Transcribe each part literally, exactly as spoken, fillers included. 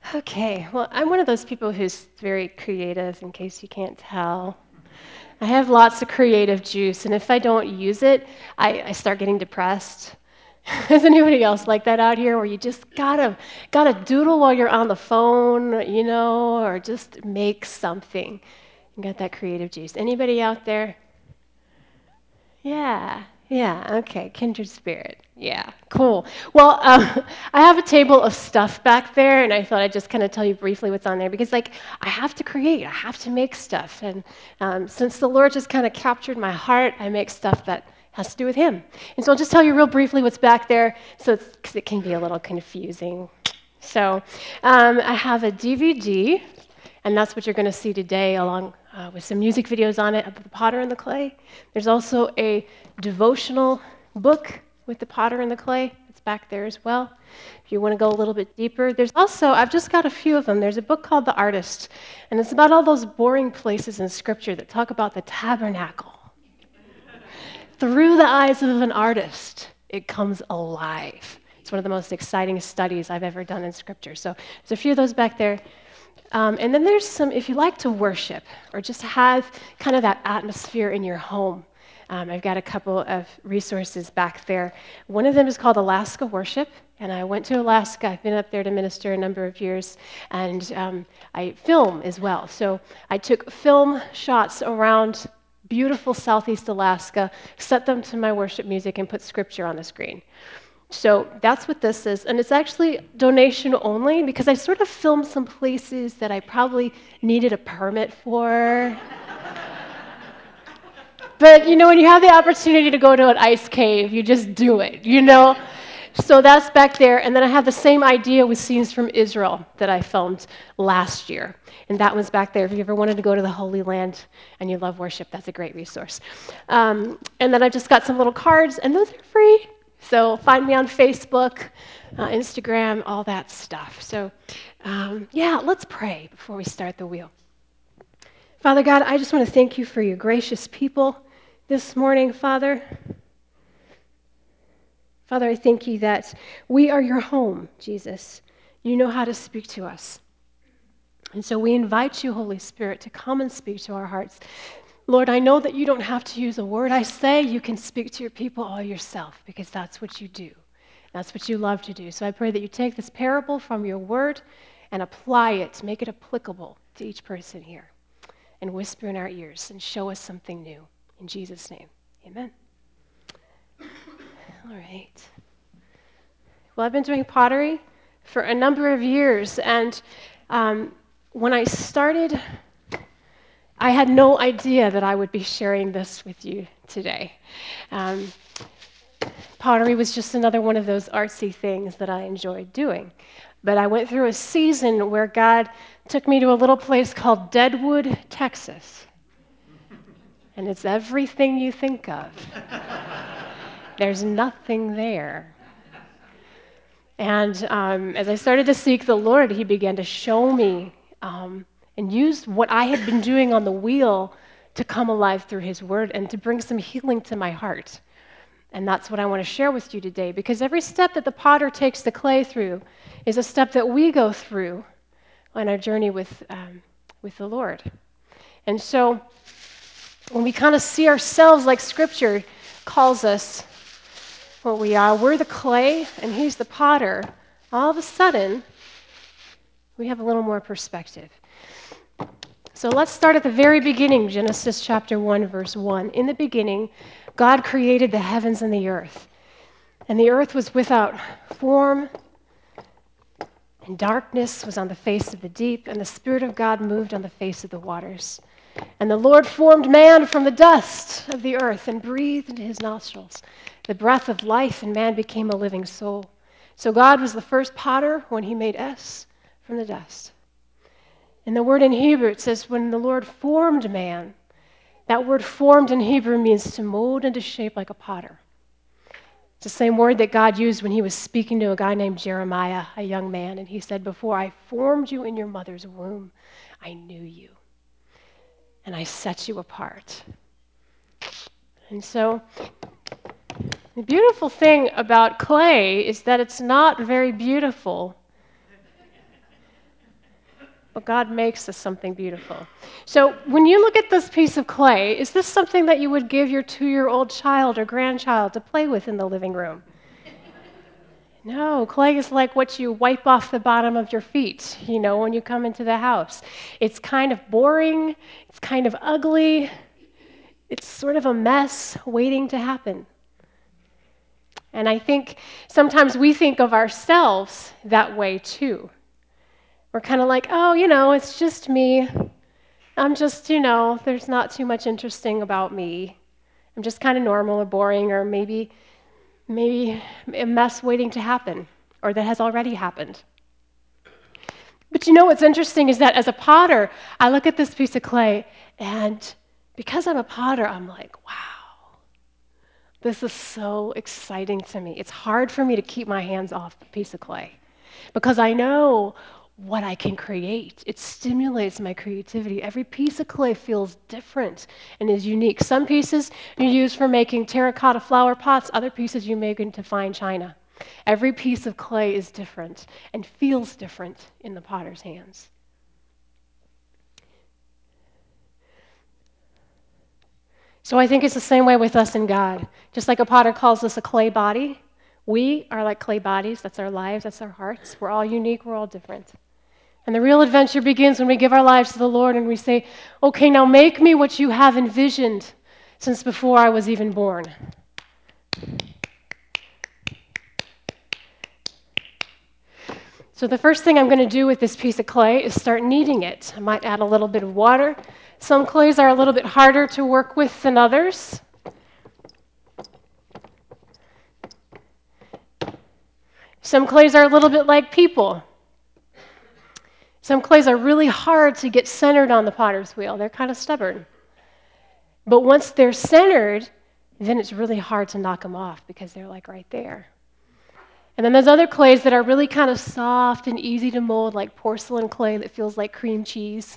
Okay, well, I'm one of those people who's very creative, in case you can't tell. I have lots of creative juice, and if I don't use it, I, I start getting depressed. Is anybody else like that out here, where you just gotta gotta doodle while you're on the phone, you know, or just make something? You got that creative juice. Anybody out there? Yeah, yeah, okay, kindred spirit. Yeah, cool. Well, um, I have a table of stuff back there, and I thought I'd just kind of tell you briefly what's on there because, like, I have to create, I have to make stuff. And um, since the Lord just kind of captured my heart, I make stuff that has to do with Him. And so I'll just tell you real briefly what's back there, so because it can be a little confusing. So um, I have a D V D, and that's what you're going to see today, along uh, with some music videos on it of the potter and the clay. There's also a devotional book with the potter and the clay. It's back there as well. If you want to go a little bit deeper, there's also, I've just got a few of them. There's a book called The Artist, and it's about all those boring places in Scripture that talk about the tabernacle. Through the eyes of an artist, it comes alive. It's one of the most exciting studies I've ever done in Scripture. So there's a few of those back there. Um, and then there's some, if you like to worship or just have kind of that atmosphere in your home, um, I've got a couple of resources back there. One of them is called Alaska Worship, and I went to Alaska. I've been up there to minister a number of years, and um, I film as well. So I took film shots around beautiful Southeast Alaska, set them to my worship music, and put scripture on the screen. So that's what this is. And it's actually donation only because I sort of filmed some places that I probably needed a permit for. But you know, when you have the opportunity to go to an ice cave, you just do it, you know? So that's back there. And then I have the same idea with scenes from Israel that I filmed last year. And that one's back there. If you ever wanted to go to the Holy Land and you love worship, that's a great resource. Um, and then I've just got some little cards, and those are free. So find me on Facebook, uh, Instagram, all that stuff. So um, yeah, let's pray before we start the wheel. Father God, I just want to thank you for your gracious people this morning, Father. Father, I thank you that we are your home, Jesus. You know how to speak to us. And so we invite you, Holy Spirit, to come and speak to our hearts. Lord, I know that you don't have to use a word I say. You can speak to your people all yourself because that's what you do. That's what you love to do. So I pray that you take this parable from your word and apply it, make it applicable to each person here, and whisper in our ears and show us something new. In Jesus' name, amen. All right. Well, I've been doing pottery for a number of years, and um, when I started, I had no idea that I would be sharing this with you today. Um, pottery was just another one of those artsy things that I enjoyed doing. But I went through a season where God took me to a little place called Deadwood, Texas. And it's everything you think of. There's nothing there. And um, as I started to seek the Lord, He began to show me um, and use what I had been doing on the wheel to come alive through His Word and to bring some healing to my heart. And that's what I want to share with you today, because every step that the potter takes the clay through is a step that we go through on our journey with, um, with the Lord. And so when we kind of see ourselves like Scripture calls us what we are, we're the clay and He's the potter, all of a sudden, we have a little more perspective. So let's start at the very beginning, Genesis chapter one, verse one. In the beginning, God created the heavens and the earth. And the earth was without form, and darkness was on the face of the deep, and the Spirit of God moved on the face of the waters. And the Lord formed man from the dust of the earth and breathed into his nostrils the breath of life, and man became a living soul. So God was the first potter when He made us from the dust. And the word in Hebrew, it says, when the Lord formed man, that word formed in Hebrew means to mold and to shape like a potter. It's the same word that God used when He was speaking to a guy named Jeremiah, a young man, and He said, before I formed you in your mother's womb, I knew you, and I set you apart. And so the beautiful thing about clay is that it's not very beautiful but God makes us something beautiful. So when you look at this piece of clay, is this something that you would give your two-year-old child or grandchild to play with in the living room? No, clay is like what you wipe off the bottom of your feet, you know, when you come into the house. It's kind of boring, it's kind of ugly, it's sort of a mess waiting to happen. And I think sometimes we think of ourselves that way too. We're kind of like, oh, you know, it's just me. I'm just, you know, there's not too much interesting about me. I'm just kind of normal or boring, or maybe maybe a mess waiting to happen, or that has already happened. But you know what's interesting is that as a potter, I look at this piece of clay, and because I'm a potter, I'm like, wow, this is so exciting to me. It's hard for me to keep my hands off the piece of clay because I know what I can create. It stimulates my creativity. Every piece of clay feels different and is unique. Some pieces you use for making terracotta flower pots, other pieces you make into fine china. Every piece of clay is different and feels different in the potter's hands. So I think it's the same way with us and God. Just like a potter calls us a clay body, we are like clay bodies. That's our lives, that's our hearts. We're all unique, we're all different. And the real adventure begins when we give our lives to the Lord and we say, okay, now make me what you have envisioned since before I was even born. So the first thing I'm going to do with this piece of clay is start kneading it. I might add a little bit of water. Some clays are a little bit harder to work with than others. Some clays are a little bit like people. Some clays are really hard to get centered on the potter's wheel. They're kind of stubborn. But once they're centered, then it's really hard to knock them off because they're like right there. And then there's other clays that are really kind of soft and easy to mold, like porcelain clay that feels like cream cheese.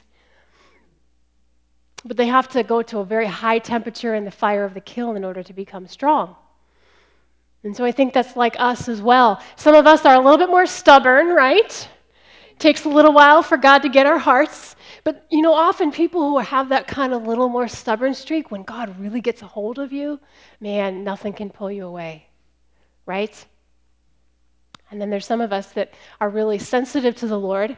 But they have to go to a very high temperature in the fire of the kiln in order to become strong. And so I think that's like us as well. Some of us are a little bit more stubborn, right? Takes a little while for God to get our hearts. But, you know, often people who have that kind of little more stubborn streak, when God really gets a hold of you, man, nothing can pull you away, right? And then there's some of us that are really sensitive to the Lord,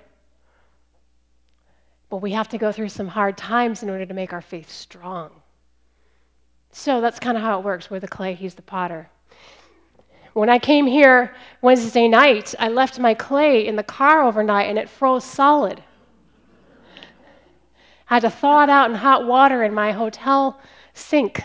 but we have to go through some hard times in order to make our faith strong. So that's kind of how it works. We're the clay, he's the potter. When I came here Wednesday night, I left my clay in the car overnight and it froze solid. I had to thaw it out in hot water in my hotel sink.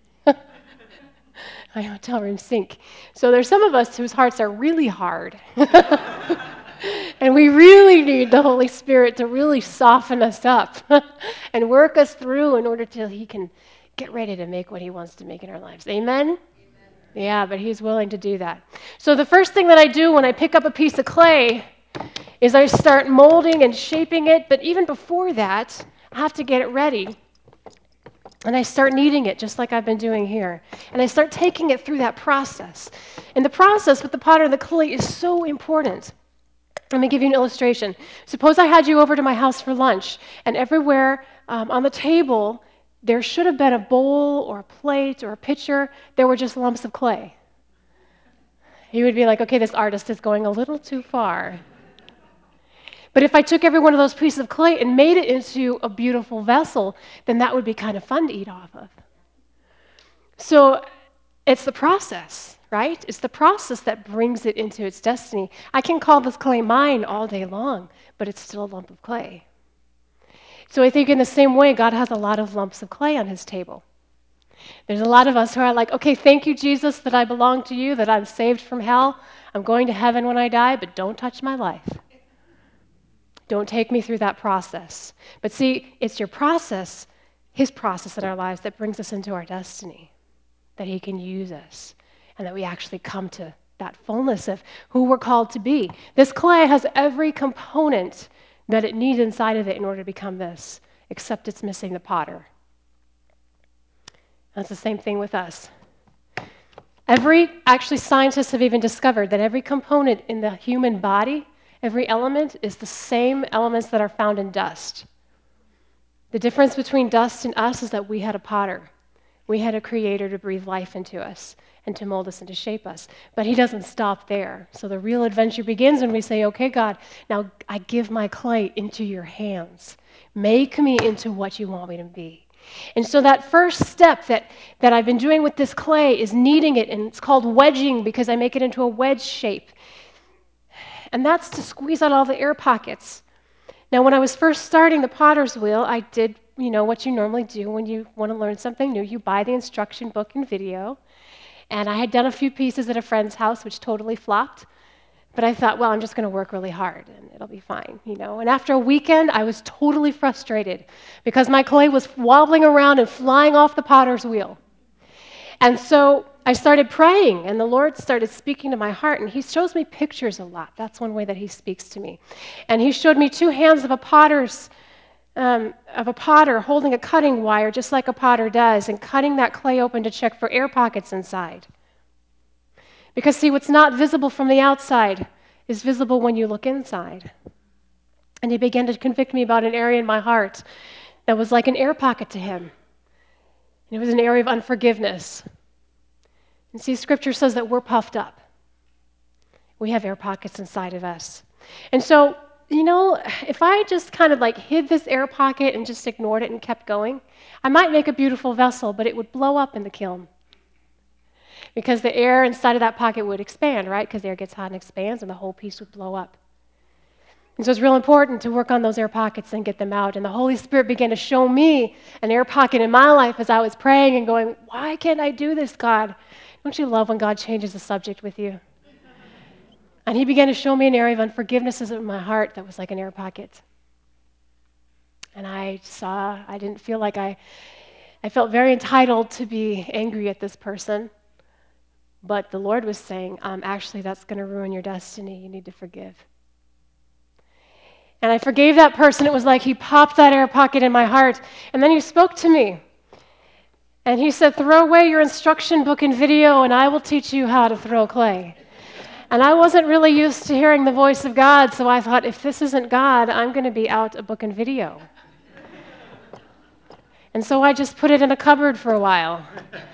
My hotel room sink. So there's some of us whose hearts are really hard. And we really need the Holy Spirit to really soften us up and work us through in order till he can get ready to make what he wants to make in our lives. Amen? Amen? Yeah, but he's willing to do that. So the first thing that I do when I pick up a piece of clay is I start molding and shaping it, but even before that, I have to get it ready. And I start kneading it just like I've been doing here. And I start taking it through that process. And the process with the potter and the clay is so important. Let me give you an illustration. Suppose I had you over to my house for lunch, and everywhere um, on the table, there should have been a bowl or a plate or a pitcher. There were just lumps of clay. You would be like, okay, this artist is going a little too far. But if I took every one of those pieces of clay and made it into a beautiful vessel, then that would be kind of fun to eat off of. So it's the process, right? It's the process that brings it into its destiny. I can call this clay mine all day long, but it's still a lump of clay. So I think in the same way, God has a lot of lumps of clay on his table. There's a lot of us who are like, okay, thank you, Jesus, that I belong to you, that I'm saved from hell. I'm going to heaven when I die, but don't touch my life. Don't take me through that process. But see, it's your process, his process in our lives, that brings us into our destiny, that he can use us, and that we actually come to that fullness of who we're called to be. This clay has every component that it needs inside of it in order to become this, except it's missing the potter. That's the same thing with us. Every, actually, scientists have even discovered that every component in the human body, Every element is the same elements that are found in dust. The difference between dust and us is that we had a potter. We had a creator to breathe life into us and to mold us and to shape us. But he doesn't stop there. So the real adventure begins when we say, okay, God, now I give my clay into your hands. Make me into what you want me to be. And so that first step that, that I've been doing with this clay is kneading it, and it's called wedging because I make it into a wedge shape. And that's to squeeze out all the air pockets. Now, when I was first starting the potter's wheel, I did, you know, what you normally do when you want to learn something new. You buy the instruction book and video. And I had done a few pieces at a friend's house, which totally flopped. But I thought, well, I'm just going to work really hard, and it'll be fine, you know. And after a weekend, I was totally frustrated because my clay was wobbling around and flying off the potter's wheel. And so I started praying, and the Lord started speaking to my heart, and he shows me pictures a lot. That's one way that he speaks to me. And he showed me two hands of a potter's, um, of a potter holding a cutting wire, just like a potter does, and cutting that clay open to check for air pockets inside. Because see, what's not visible from the outside is visible when you look inside. And he began to convict me about an area in my heart that was like an air pocket to him. And it was an area of unforgiveness. And see, Scripture says that we're puffed up. We have air pockets inside of us. And so, you know, if I just kind of like hid this air pocket and just ignored it and kept going, I might make a beautiful vessel, but it would blow up in the kiln. Because the air inside of that pocket would expand, right? Because the air gets hot and expands, and the whole piece would blow up. And so it's real important to work on those air pockets and get them out. And the Holy Spirit began to show me an air pocket in my life as I was praying and going, why can't I do this, God? Don't you love when God changes the subject with you? And he began to show me an area of unforgiveness in my heart that was like an air pocket. And I saw, I didn't feel like I, I felt very entitled to be angry at this person. But the Lord was saying, um, actually, that's going to ruin your destiny. You need to forgive. And I forgave that person. It was like he popped that air pocket in my heart. And then he spoke to me. And he said, throw away your instruction book and video, and I will teach you how to throw clay. And I wasn't really used to hearing the voice of God, so I thought, if this isn't God, I'm going to be out a book and video. And so I just put it in a cupboard for a while.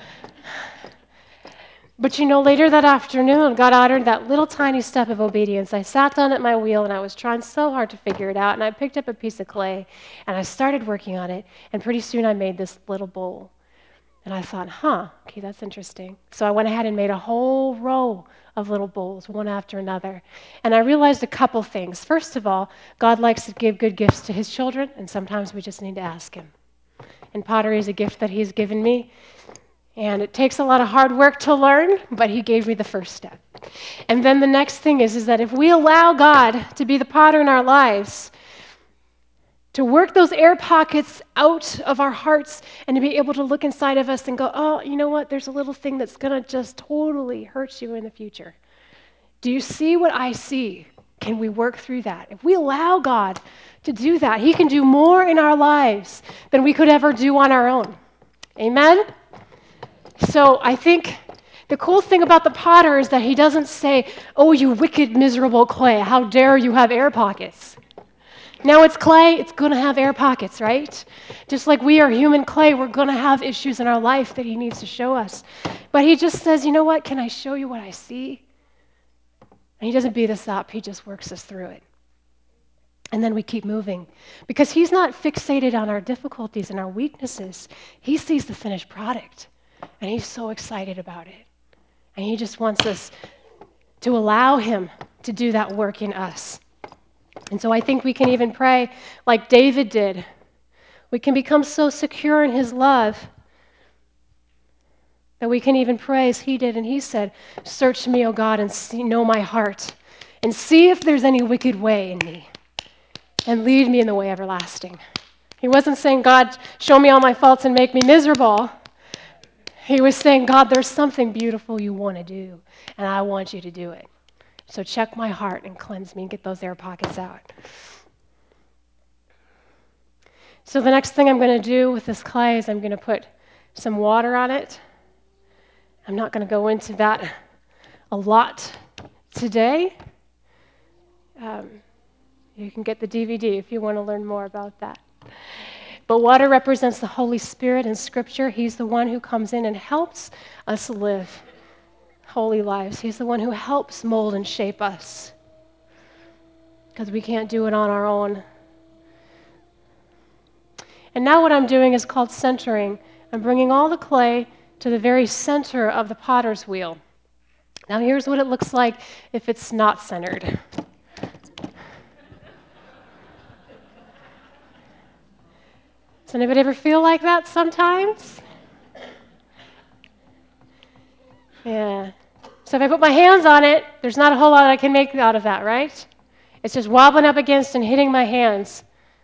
But you know, later that afternoon, God uttered that little tiny step of obedience. I sat down at my wheel, and I was trying so hard to figure it out, and I picked up a piece of clay, and I started working on it, and pretty soon I made this little bowl. And I thought, huh, okay, that's interesting. So I went ahead and made a whole row of little bowls, one after another. And I realized a couple things. First of all, God likes to give good gifts to his children, and sometimes we just need to ask him. And pottery is a gift that he's given me. And it takes a lot of hard work to learn, but he gave me the first step. And then the next thing is, is that if we allow God to be the potter in our lives, to work those air pockets out of our hearts and to be able to look inside of us and go, oh, you know what? There's a little thing that's going to just totally hurt you in the future. Do you see what I see? Can we work through that? If we allow God to do that, he can do more in our lives than we could ever do on our own. Amen? So I think the cool thing about the potter is that he doesn't say, oh, you wicked, miserable clay, how dare you have air pockets. Now it's clay, it's going to have air pockets, right? Just like we are human clay, we're going to have issues in our life that he needs to show us. But he just says, you know what, can I show you what I see? And he doesn't beat us up, he just works us through it. And then we keep moving. Because he's not fixated on our difficulties and our weaknesses. He sees the finished product. And he's so excited about it. And he just wants us to allow him to do that work in us. And so I think we can even pray like David did. We can become so secure in his love that we can even pray as he did. And he said, search me, O God, and see, know my heart, and see if there's any wicked way in me, and lead me in the way everlasting. He wasn't saying, God, show me all my faults and make me miserable. He was saying, God, there's something beautiful you want to do, and I want you to do it. So check my heart and cleanse me and get those air pockets out. So the next thing I'm going to do with this clay is I'm going to put some water on it. I'm not going to go into that a lot today. Um, you can get the D V D if you want to learn more about that. But water represents the Holy Spirit in Scripture. He's the one who comes in and helps us live holy lives. He's the one who helps mold and shape us because we can't do it on our own. And now what I'm doing is called centering. I'm bringing all the clay to the very center of the potter's wheel. Now here's what it looks like if it's not centered. Does anybody ever feel like that sometimes? Yeah. So if I put my hands on it, there's not a whole lot I can make out of that, right? It's just wobbling up against and hitting my hands.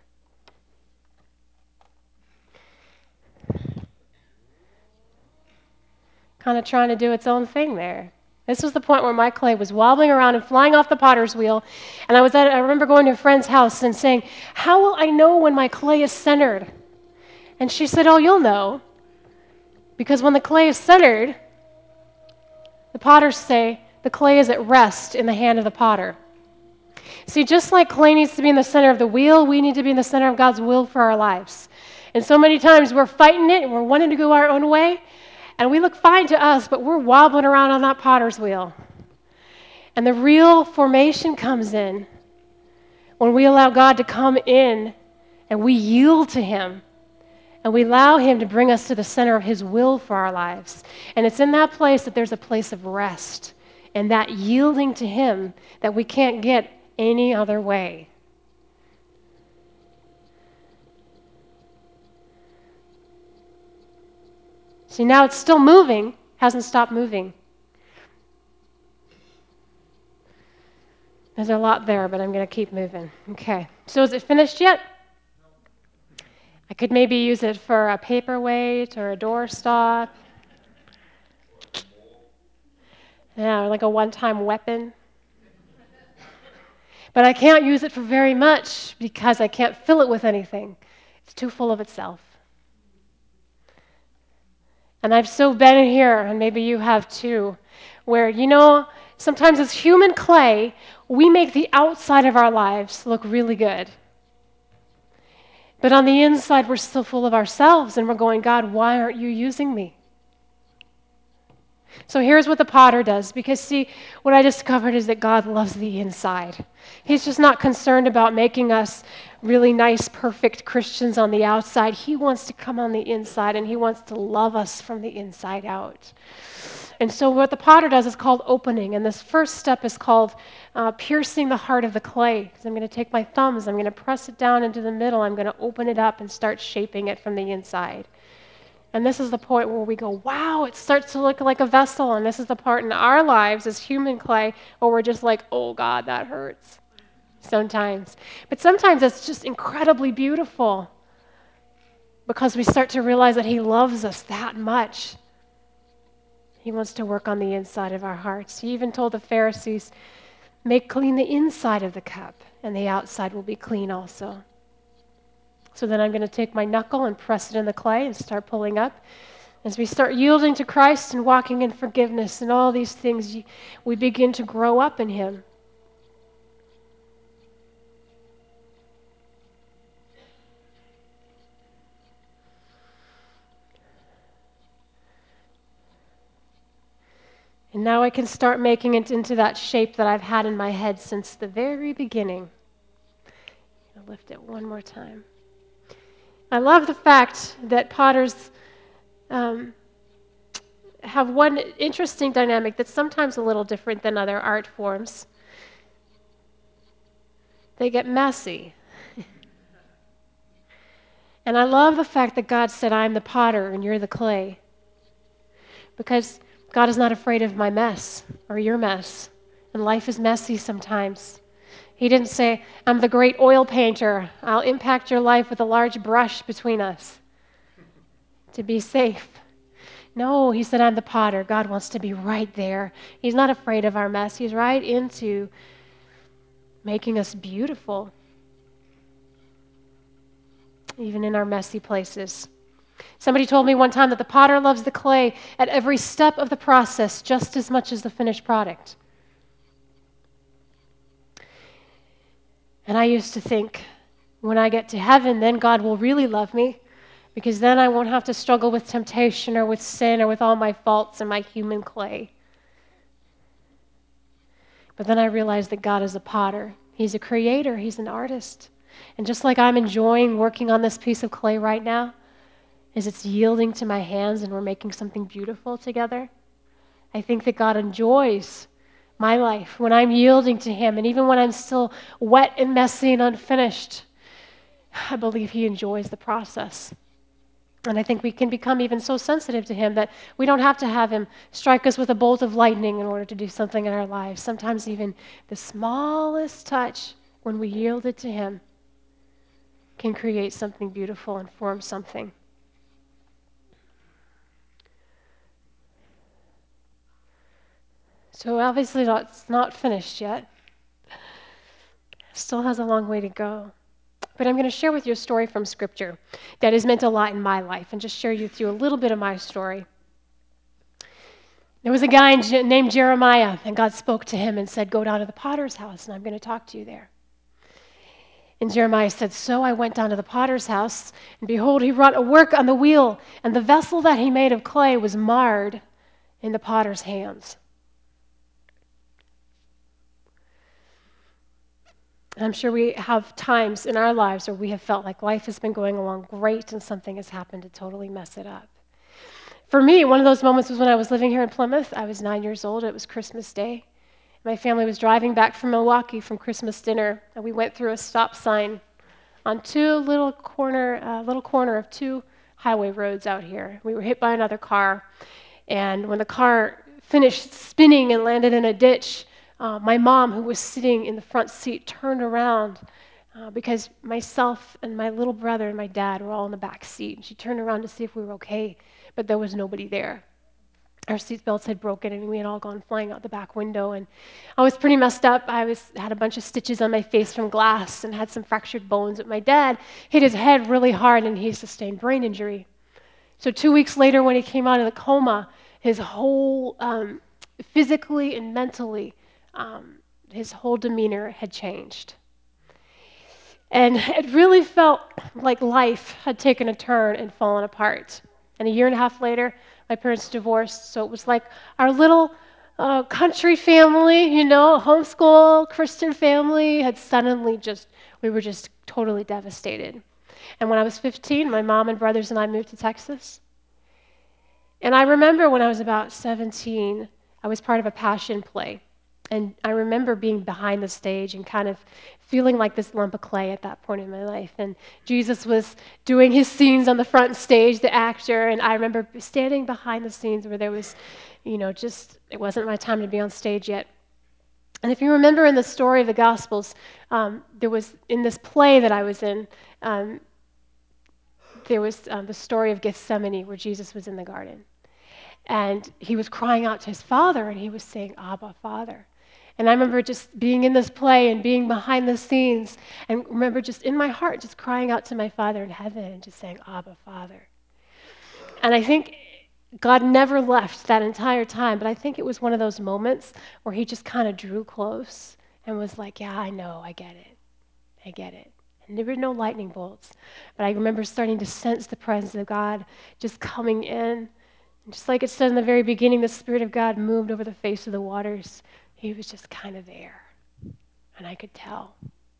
Kind of trying to do its own thing there. This was the point where my clay was wobbling around and flying off the potter's wheel. And I was at, I remember going to a friend's house and saying, "How will I know when my clay is centered?" And she said, "Oh, you'll know. Because when the clay is centered, the potters say the clay is at rest in the hand of the potter." See, just like clay needs to be in the center of the wheel, we need to be in the center of God's will for our lives. And so many times we're fighting it and we're wanting to go our own way, and we look fine to us, but we're wobbling around on that potter's wheel. And the real formation comes in when we allow God to come in and we yield to Him and we allow Him to bring us to the center of His will for our lives. And it's in that place that there's a place of rest and that yielding to Him that we can't get any other way. See, now it's still moving, hasn't stopped moving. There's a lot there, but I'm going to keep moving. Okay. So is it finished yet? I could maybe use it for a paperweight or a doorstop. Yeah, or like a one-time weapon. But I can't use it for very much because I can't fill it with anything. It's too full of itself. And I've so been in here, and maybe you have too, where, you know, sometimes as human clay, we make the outside of our lives look really good. But on the inside, we're still full of ourselves, and we're going, "God, why aren't you using me?" So here's what the potter does, because see, what I discovered is that God loves the inside. He's just not concerned about making us really nice, perfect Christians on the outside. He wants to come on the inside, and He wants to love us from the inside out. And so what the potter does is called opening, and this first step is called uh, piercing the heart of the clay. So I'm going to take my thumbs, I'm going to press it down into the middle, I'm going to open it up and start shaping it from the inside. And this is the point where we go, wow, it starts to look like a vessel. And this is the part in our lives as human clay where we're just like, "Oh, God, that hurts." Sometimes. But sometimes it's just incredibly beautiful because we start to realize that He loves us that much. He wants to work on the inside of our hearts. He even told the Pharisees, "Make clean the inside of the cup, and the outside will be clean also." So then I'm going to take my knuckle and press it in the clay and start pulling up. As we start yielding to Christ and walking in forgiveness and all these things, we begin to grow up in Him. And now I can start making it into that shape that I've had in my head since the very beginning. I'll lift it one more time. I love the fact that potters um, have one interesting dynamic that's sometimes a little different than other art forms. They get messy. And I love the fact that God said, "I'm the potter and you're the clay." Because God is not afraid of my mess or your mess. And life is messy sometimes. He didn't say, "I'm the great oil painter. I'll impact your life with a large brush between us to be safe." No, He said, "I'm the potter." God wants to be right there. He's not afraid of our mess. He's right into making us beautiful, even in our messy places. Somebody told me one time that the potter loves the clay at every step of the process just as much as the finished product. And I used to think, when I get to heaven, then God will really love me, because then I won't have to struggle with temptation or with sin or with all my faults and my human clay. But then I realized that God is a potter. He's a creator. He's an artist. And just like I'm enjoying working on this piece of clay right now, as it's yielding to my hands and we're making something beautiful together, I think that God enjoys my life when I'm yielding to Him. And even when I'm still wet and messy and unfinished, I believe He enjoys the process. And I think we can become even so sensitive to Him that we don't have to have Him strike us with a bolt of lightning in order to do something in our lives. Sometimes even the smallest touch, when we yield it to Him, can create something beautiful and form something. So obviously not, it's not finished yet. Still has a long way to go. But I'm going to share with you a story from Scripture that has meant a lot in my life and just share with you a little bit of my story. There was a guy named Jeremiah, and God spoke to him and said, "Go down to the potter's house, and I'm going to talk to you there." And Jeremiah said, "So I went down to the potter's house, and behold, he wrought a work on the wheel, and the vessel that he made of clay was marred in the potter's hands." And I'm sure we have times in our lives where we have felt like life has been going along great and something has happened to totally mess it up. For me, one of those moments was when I was living here in Plymouth. I was nine years old. It was Christmas Day. My family was driving back from Milwaukee from Christmas dinner, and we went through a stop sign on two little corner, uh, little corner of two highway roads out here. We were hit by another car, and when the car finished spinning and landed in a ditch, uh, my mom, who was sitting in the front seat, turned around uh, because myself and my little brother and my dad were all in the back seat. She turned around to see if we were okay, but there was nobody there. Our seatbelts had broken, and we had all gone flying out the back window. And I was pretty messed up. I was had a bunch of stitches on my face from glass and had some fractured bones. But my dad hit his head really hard, and he sustained brain injury. So two weeks later, when he came out of the coma, his whole, um, physically and mentally, um, his whole demeanor had changed. And it really felt like life had taken a turn and fallen apart. And a year and a half later, my parents divorced, so it was like our little uh, country family, you know, homeschool Christian family had suddenly just, we were just totally devastated. And when I was fifteen, my mom and brothers and I moved to Texas. And I remember when I was about seventeen, I was part of a passion play. And I remember being behind the stage and kind of feeling like this lump of clay at that point in my life. And Jesus was doing his scenes on the front stage, the actor, and I remember standing behind the scenes where there was, you know, just, it wasn't my time to be on stage yet. And if you remember in the story of the Gospels, um, there was, in this play that I was in, um, there was um, the story of Gethsemane where Jesus was in the garden. And he was crying out to his Father, and he was saying, "Abba, Father." And I remember just being in this play and being behind the scenes, and remember just in my heart just crying out to my Father in heaven and just saying, "Abba, Father." And I think God never left that entire time, but I think it was one of those moments where he just kind of drew close and was like, "Yeah, I know, I get it. I get it." And there were no lightning bolts, but I remember starting to sense the presence of God just coming in. And just like it said in the very beginning, the Spirit of God moved over the face of the waters. He was just kind of there, and I could tell.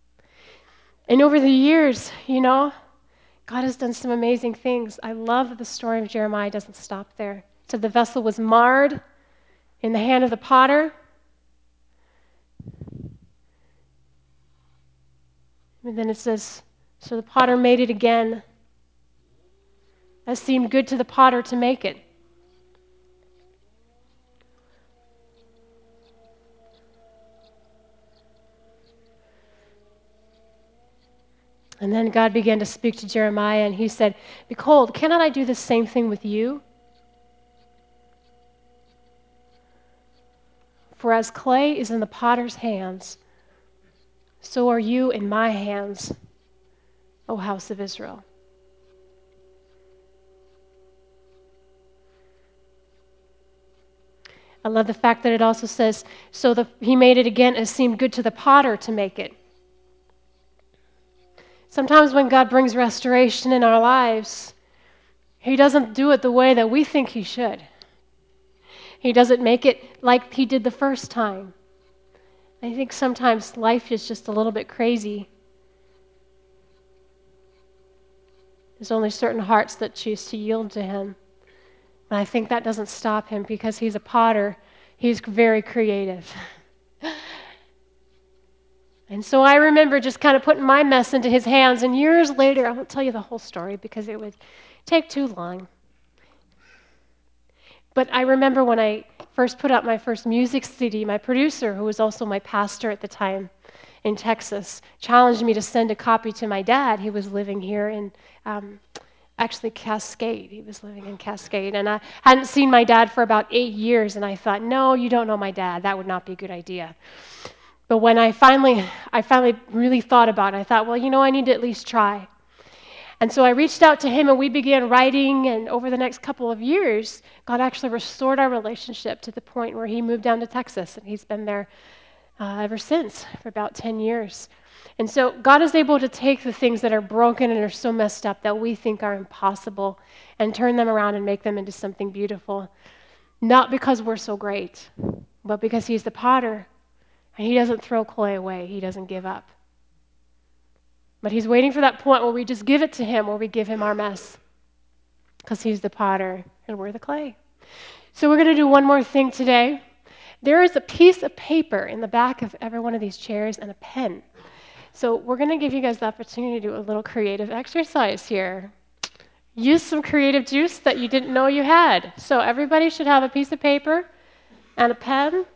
And over the years, you know, God has done some amazing things. I love that the story of Jeremiah doesn't stop there. So the vessel was marred in the hand of the potter. And then it says, so the potter made it again, as seemed good to the potter to make it. And then God began to speak to Jeremiah, and he said, "Behold, cannot I do the same thing with you? For as clay is in the potter's hands, so are you in my hands, O house of Israel." I love the fact that it also says, so the, he made it again as seemed good to the potter to make it. Sometimes when God brings restoration in our lives, he doesn't do it the way that we think he should. He doesn't make it like he did the first time. I think sometimes life is just a little bit crazy. There's only certain hearts that choose to yield to him. And I think that doesn't stop him because he's a potter. He's very creative. And so I remember just kind of putting my mess into his hands. And years later, I won't tell you the whole story because it would take too long. But I remember when I first put out my first music C D, my producer, who was also my pastor at the time in Texas, challenged me to send a copy to my dad. He was living here in um, actually Cascade. He was living in Cascade. And I hadn't seen my dad for about eight years. And I thought, no, you don't know my dad. That would not be a good idea. But when I finally, I finally really thought about it, I thought, well, you know, I need to at least try. And so I reached out to him and we began writing, and over the next couple of years, God actually restored our relationship to the point where he moved down to Texas, and he's been there uh, ever since for about ten years. And so God is able to take the things that are broken and are so messed up that we think are impossible and turn them around and make them into something beautiful. Not because we're so great, but because he's the potter, and he doesn't throw clay away. He doesn't give up. But he's waiting for that point where we just give it to him, where we give him our mess, because he's the potter and we're the clay. So we're going to do one more thing today. There is a piece of paper in the back of every one of these chairs and a pen. So we're going to give you guys the opportunity to do a little creative exercise here. Use some creative juice that you didn't know you had. So everybody should have a piece of paper and a pen.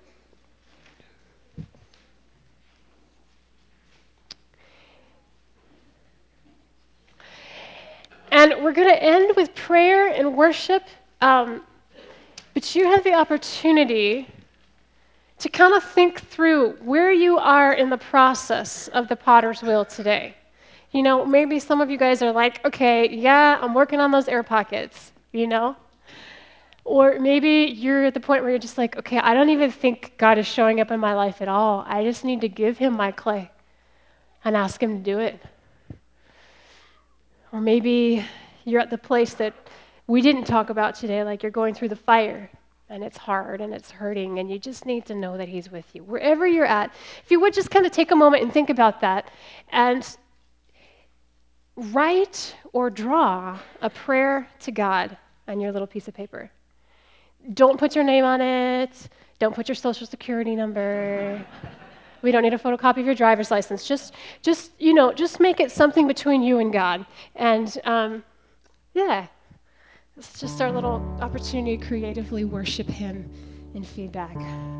And we're going to end with prayer and worship, um, but you have the opportunity to kind of think through where you are in the process of the potter's wheel today. You know, maybe some of you guys are like, okay, yeah, I'm working on those air pockets, you know? Or maybe you're at the point where you're just like, okay, I don't even think God is showing up in my life at all. I just need to give him my clay and ask him to do it. Or maybe you're at the place that we didn't talk about today, like you're going through the fire, and it's hard, and it's hurting, and you just need to know that he's with you. Wherever you're at, if you would just kind of take a moment and think about that, and write or draw a prayer to God on your little piece of paper. Don't put your name on it. Don't put your social security number. We don't need a photocopy of your driver's license. Just, just you know, just make it something between you and God. And um, yeah, it's just our little opportunity to creatively worship him in feedback.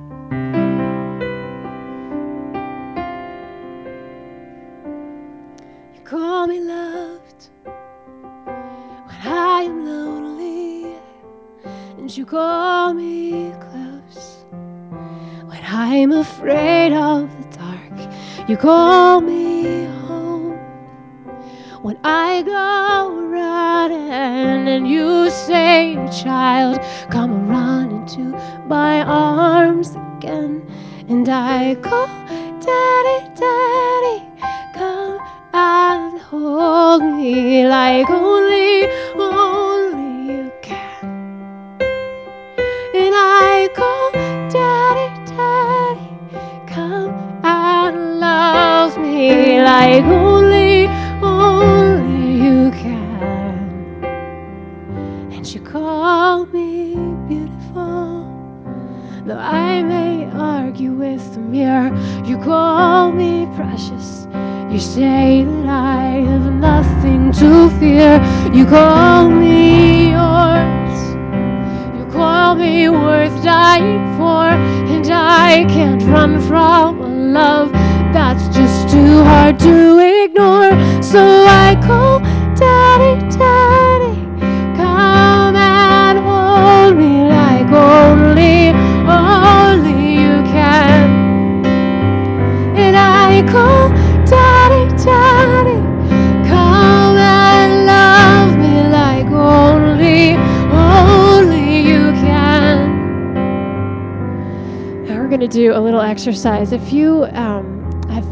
You call me loved when I am lonely, and you call me close when I'm afraid of the dark. You call me home when I go running, and you say, child, come run into my arms again. And I call, daddy, daddy, come and hold me like only, only you can. And I call, daddy, daddy, come and love me like only, only you can. And you call me beautiful, though I may argue with the mirror. You call me precious. You say that I have nothing to fear. You call me yours. You call me worth dying for, and I can't run from a love that's just too hard to ignore. So I call, daddy, daddy, come and hold me like only, only you can. And I call, daddy, daddy, come and love me like only, only you can. Now we're going to do a little exercise. If you um, have finished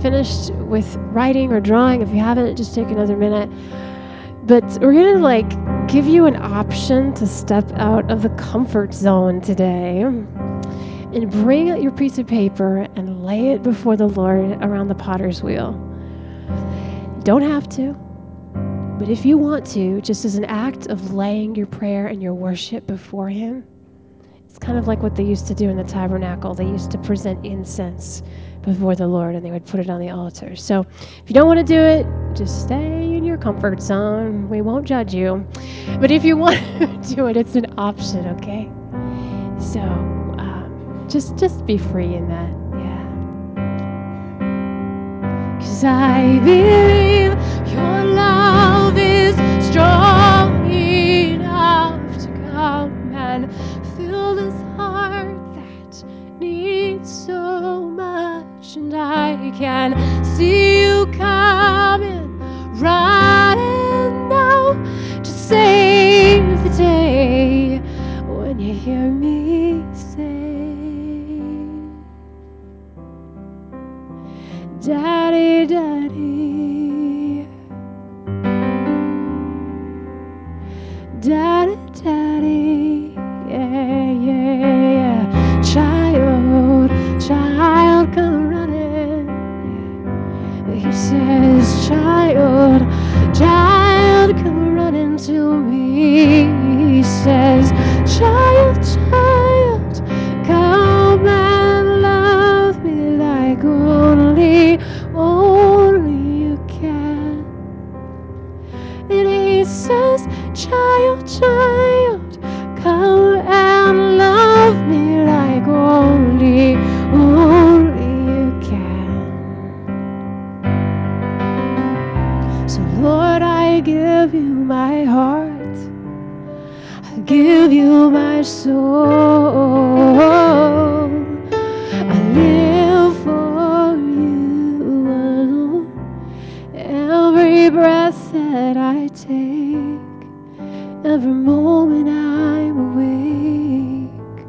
finished with writing or drawing. If you haven't, just take another minute. But we're going to like give you an option to step out of the comfort zone today and bring out your piece of paper and lay it before the Lord around the potter's wheel. You don't have to, but if you want to, just as an act of laying your prayer and your worship before Him, it's kind of like what they used to do in the tabernacle. They used to present incense before the Lord, and they would put it on the altar. So if you don't want to do it, just stay in your comfort zone. We won't judge you. But if you want to do it, it's an option, okay? So um, just, just be free in that, yeah. 'Cause I believe your love is strong enough to come and fill this heart that needs so much, and I can see you coming running now to save the day when you hear me say, Daddy, Daddy, Daddy, Daddy, yeah, yeah, yeah. Child, child, come running. He says, child, child, come running to me. He says, child, child, come and love me like only, only you can. And he says, child, child, come and love me like only, only you can. So Lord, I give you my heart. I give you my soul. I live for you alone. Every breath that I take, every moment I'm awake,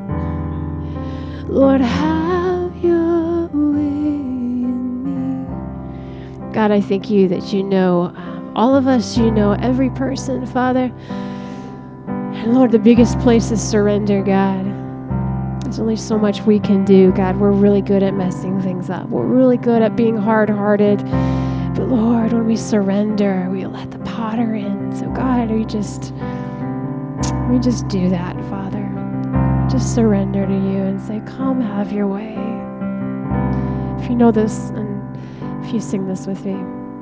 Lord, have your way in me. God, I thank you that you know um, all of us, you know every person, Father. And Lord, the biggest place is surrender, God. There's only so much we can do, God. We're really good at messing things up. We're really good at being hard-hearted. But Lord, when we surrender, we let the potter in. So God, we just, we just do that, Father. Just surrender to you and say, come have your way. If you know this and if you sing this with me.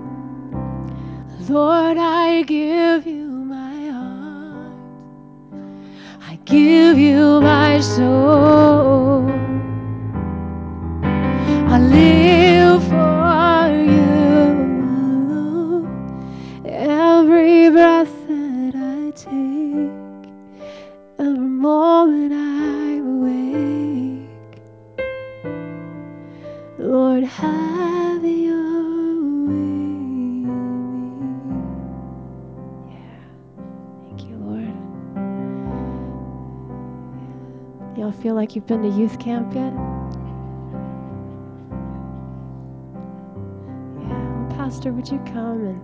Lord, I give you my heart. I give you my soul. I live for you alone. Every breath that I take, every moment I'm awake, Lord, have your way in me. Yeah. Thank you, Lord. Y'all feel like you've been to youth camp yet? Yeah. Well, Pastor, would you come and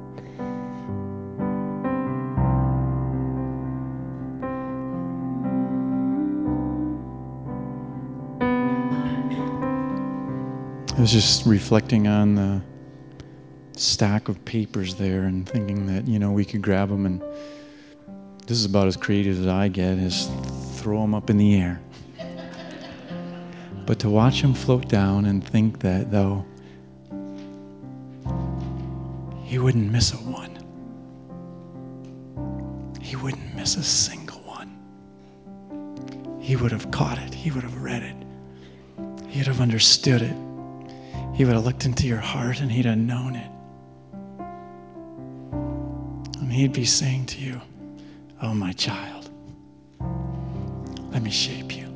I was just reflecting on the stack of papers there and thinking that, you know, we could grab them, and this is about as creative as I get, is throw them up in the air. But to watch them float down and think that, though, he wouldn't miss a one. He wouldn't miss a single one. He would have caught it. He would have read it. He'd have understood it. He would have looked into your heart and he'd have known it. And he'd be saying to you, oh, my child, let me shape you.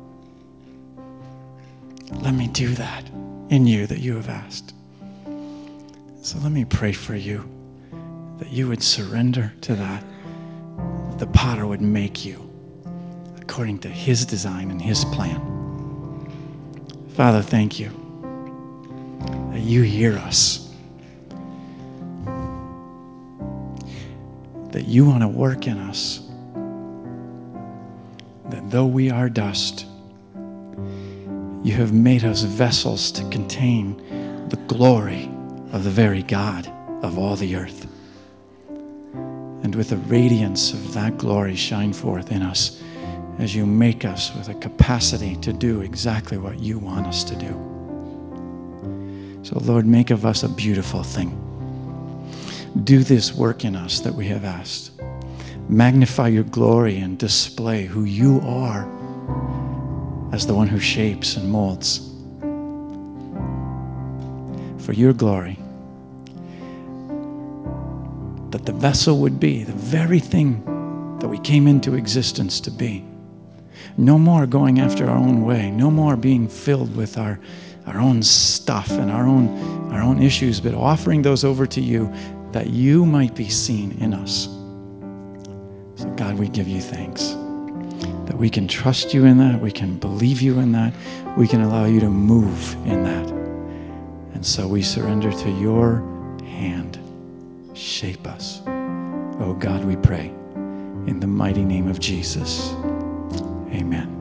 Let me do that in you that you have asked. So let me pray for you, that you would surrender to that, that the potter would make you according to his design and his plan. Father, thank you that you hear us, that you want to work in us, that though we are dust, you have made us vessels to contain the glory of the very God of all the earth. And with the radiance of that glory shine forth in us as you make us with a capacity to do exactly what you want us to do. So Lord, make of us a beautiful thing. Do this work in us that we have asked. Magnify your glory and display who you are as the one who shapes and molds. For your glory, that the vessel would be the very thing that we came into existence to be. No more going after our own way. No more being filled with our, our own stuff and our own, our own issues, but offering those over to you that you might be seen in us. So God, we give you thanks that we can trust you in that. We can believe you in that. We can allow you to move in that. And so we surrender to your hand. Shape us. Oh God, we pray in the mighty name of Jesus. Amen.